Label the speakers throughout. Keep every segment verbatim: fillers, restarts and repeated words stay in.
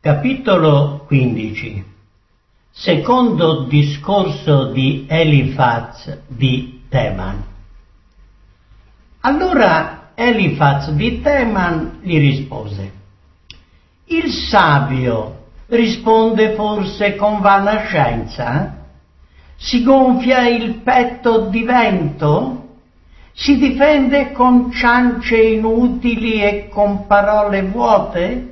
Speaker 1: Capitolo quindici. Secondo discorso di Elifaz di Teman. Allora Elifaz di Teman gli rispose: il savio risponde forse con vana scienza? Si gonfia il petto di vento? Si difende con ciance inutili e con parole vuote?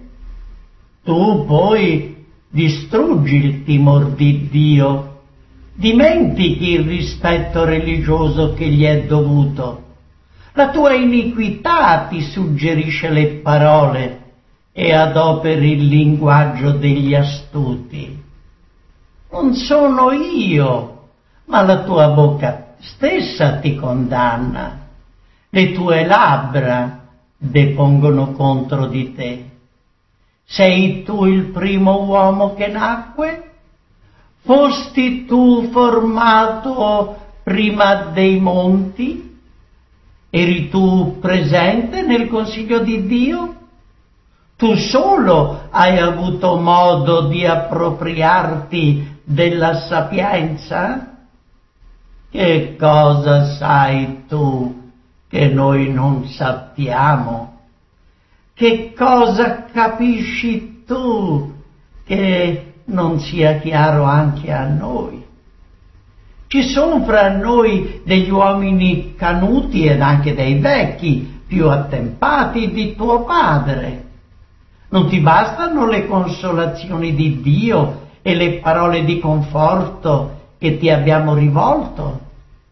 Speaker 1: Tu poi distruggi il timor di Dio, dimentichi il rispetto religioso che gli è dovuto. La tua iniquità ti suggerisce le parole e adoperi il linguaggio degli astuti. Non sono io, ma la tua bocca stessa ti condanna. Le tue labbra depongono contro di te. Sei tu il primo uomo che nacque? Fosti tu formato prima dei monti? Eri tu presente nel consiglio di Dio? Tu solo hai avuto modo di appropriarti della sapienza? Che cosa sai tu che noi non sappiamo? Che cosa capisci tu che non sia chiaro anche a noi? Ci sono fra noi degli uomini canuti ed anche dei vecchi, più attempati di tuo padre. Non ti bastano le consolazioni di Dio e le parole di conforto che ti abbiamo rivolto?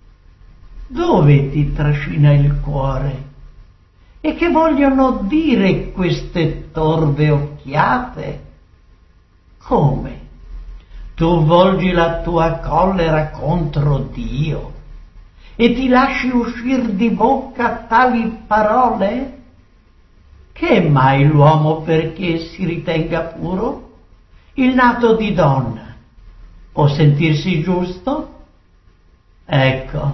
Speaker 1: Dove ti trascina il cuore? E che vogliono dire queste torve occhiate? Come? Tu volgi la tua collera contro Dio e ti lasci uscir di bocca tali parole? Che è mai l'uomo perché si ritenga puro? Il nato di donna può sentirsi giusto? Ecco,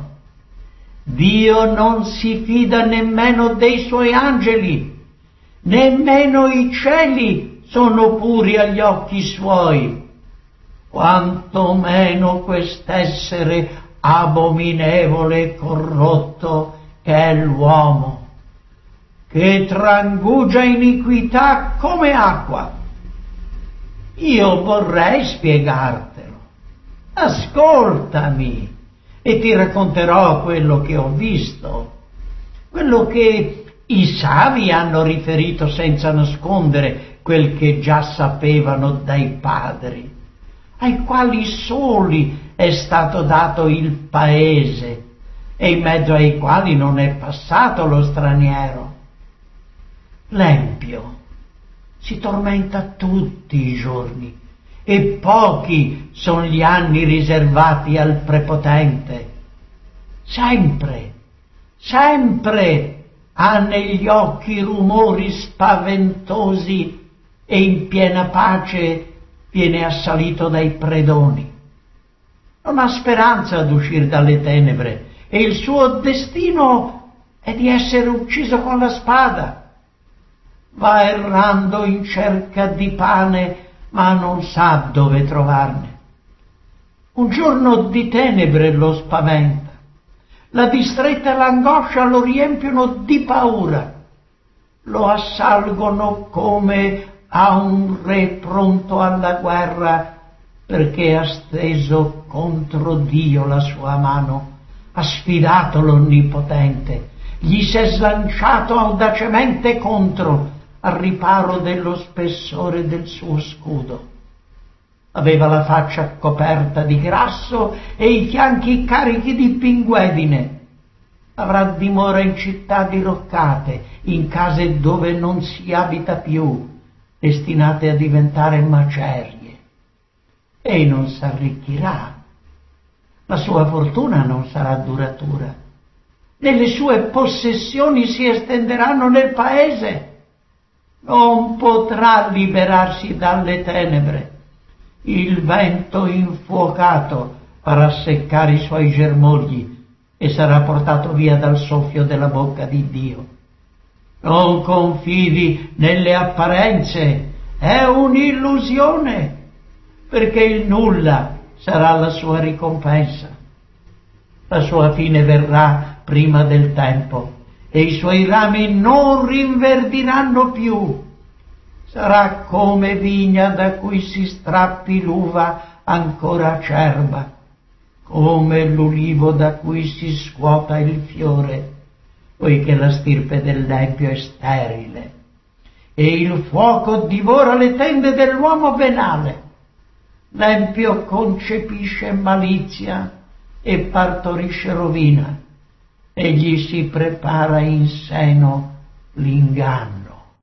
Speaker 1: Dio non si fida nemmeno dei suoi angeli, nemmeno i cieli sono puri agli occhi suoi, quanto meno quest'essere abominevole e corrotto che è l'uomo, che trangugia iniquità come acqua. Io vorrei spiegartelo. Ascoltami e ti racconterò quello che ho visto, quello che i savi hanno riferito senza nascondere quel che già sapevano dai padri, ai quali soli è stato dato il paese e in mezzo ai quali non è passato lo straniero. L'empio si tormenta tutti i giorni e pochi sono gli anni riservati al prepotente. Sempre, sempre ha negli occhi rumori spaventosi e in piena pace viene assalito dai predoni. Non ha speranza d'uscire dalle tenebre e il suo destino è di essere ucciso con la spada. Va errando in cerca di pane, ma non sa dove trovarne. Un giorno di tenebre lo spaventa, la distretta e l'angoscia lo riempiono di paura, lo assalgono come a un re pronto alla guerra, perché ha steso contro Dio la sua mano, ha sfidato l'Onnipotente, gli si è slanciato audacemente contro, al riparo dello spessore del suo scudo. Aveva la faccia coperta di grasso e i fianchi carichi di pinguedine. Avrà dimora in città diroccate, in case dove non si abita più, destinate a diventare macerie. E non s'arricchirà. La sua fortuna non sarà duratura. Le sue possessioni si estenderanno nel paese. Non potrà liberarsi dalle tenebre. Il vento infuocato farà seccare i suoi germogli e sarà portato via dal soffio della bocca di Dio. Non confidi nelle apparenze, è un'illusione, perché il nulla sarà la sua ricompensa. La sua fine verrà prima del tempo e i suoi rami non rinverdiranno più. Sarà come vigna da cui si strappi l'uva ancora acerba, come l'ulivo da cui si scuota il fiore, poiché la stirpe dell'empio è sterile e il fuoco divora le tende dell'uomo venale. L'empio concepisce malizia e partorisce rovina, egli si prepara in seno l'inganno.